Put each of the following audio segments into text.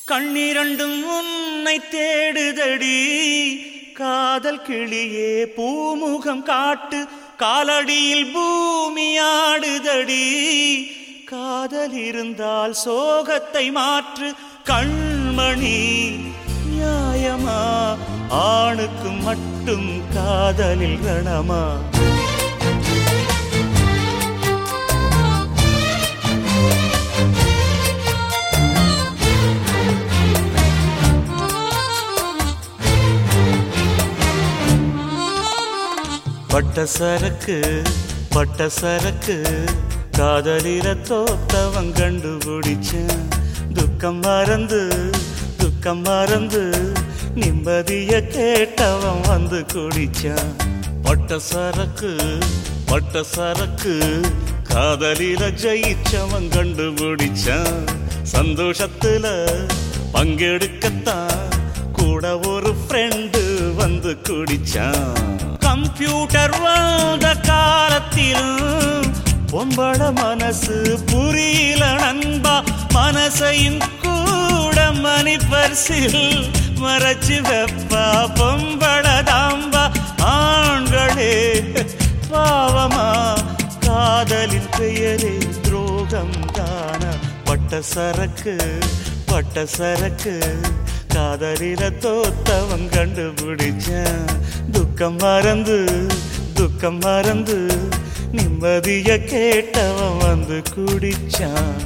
கண்ணிரண்டும் உன்னை தேடுதடி காதல் கிளியே பூமுகம் காட்டு காலடியில் பூமி ஆடுதடி காதல் இருந்தால் சோகத்தை மாற்று கண்மணி நியாயமா ஆணுக்கு மட்டும் காதலில் ரணமா பட்ட சரக்கு காதலில தோத்தவன் கண்டுபிடிச்சேன் துக்கம் மறந்து நிம்மதிய கேட்டவன் வந்து குடிச்சான் பட்ட சரக்கு காதலில ஜெயிச்சவன் கண்டுபிடிச்சான் சந்தோஷத்துல பங்கெடுக்கத்தான் கூட ஒரு ஃப்ரெண்டு வந்து குடிச்சான் கம்ப்யூட்டர் வந்த காலத்திலும் பொம்பள மனசு புரியல நண்பா மனசையும் கூட மணி பர்சில் மறைச்சு வெப்பா பொம்பள தாம்பா ஆண்களே பாவமா காதலின் பெயரே துரோகம் தான பட்ட சரக்கு காதலில தோத்தவன் கண்டுபிடிச்சான் துக்கம் மறந்து நிம்மதிய கேட்டவன் வந்து குடிச்சான்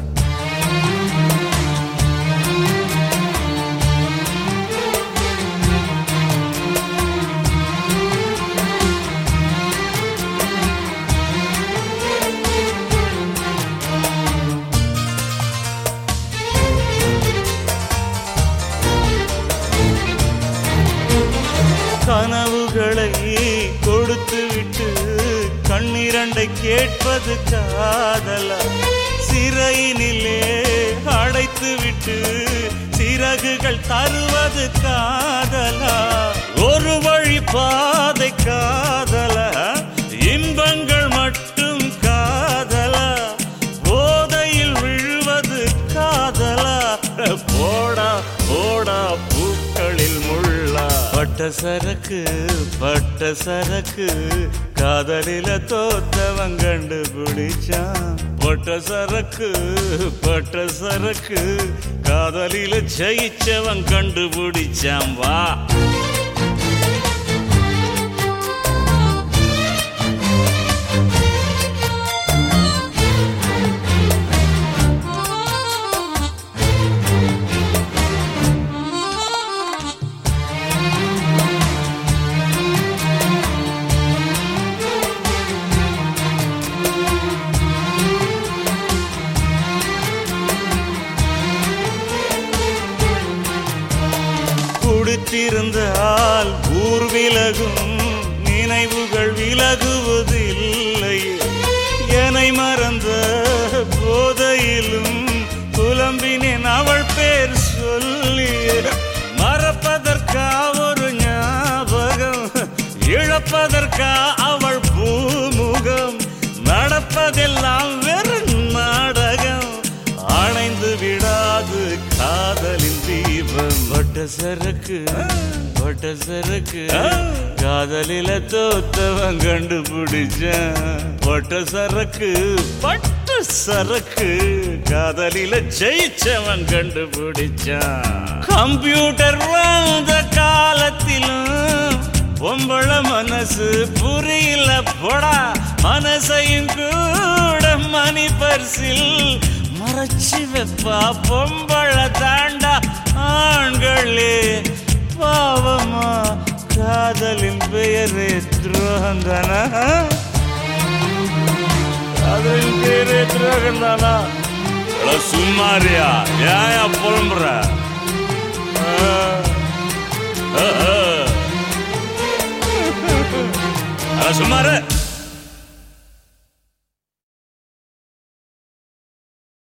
கனவுகளை கொடுத்து விட்டு கண்ணிரண்டை கேட்பது காதலா சிறையினிலே அடைத்து விட்டு சிறகுகள் தருவது காதலா ஒரு வழி பாதை காதலா இன்பங்கள் மட்டும் காதலா போதையில் விழுவது காதலா போடா பூக்களில் முள்ளா பட்ட சரக்கு காதலில தோத்தவன் கண்டுபிடிச்சான் பட்ட சரக்கு காதலில ஜெயிச்சவன் கண்டுபிடிச்சான் வா குடித்திருந்தால் ஊர் விலகும் நினைவுகள் விலகுவதில்லை என்னை மறந்த போதையிலும் புலம்பினேன் அவள் பேர் சொல்லி மறப்பதற்கா ஒரு ஞாபகம் இழப்பதற்கா அவள் பூமுகம் நடப்பதெல்லாம் வெறும் நாடகம் அணைந்து விடாது காதலின் தீபம் பட்ட சரக்கு காதலில தோத்தவன் கண்டுபிடிச்சான் பட்ட சரக்கு காதலில ஜெயிச்சவன் கண்டுபிடிச்சான் கம்ப்யூட்டர் வந்த காலத்திலும் பொம்பள மனசு புரியல போடா மனசையும் கூட மணி பர்சில் மறைச்சு வெப்பா பொம்பள தாண்டா ஆண்களே பாவமா காதலின் பெயரே துரோகம் தானா காதலின் பெயரே துரோகம் தானா சும்மாரியா ஏன் புலம்புற சும்மாரு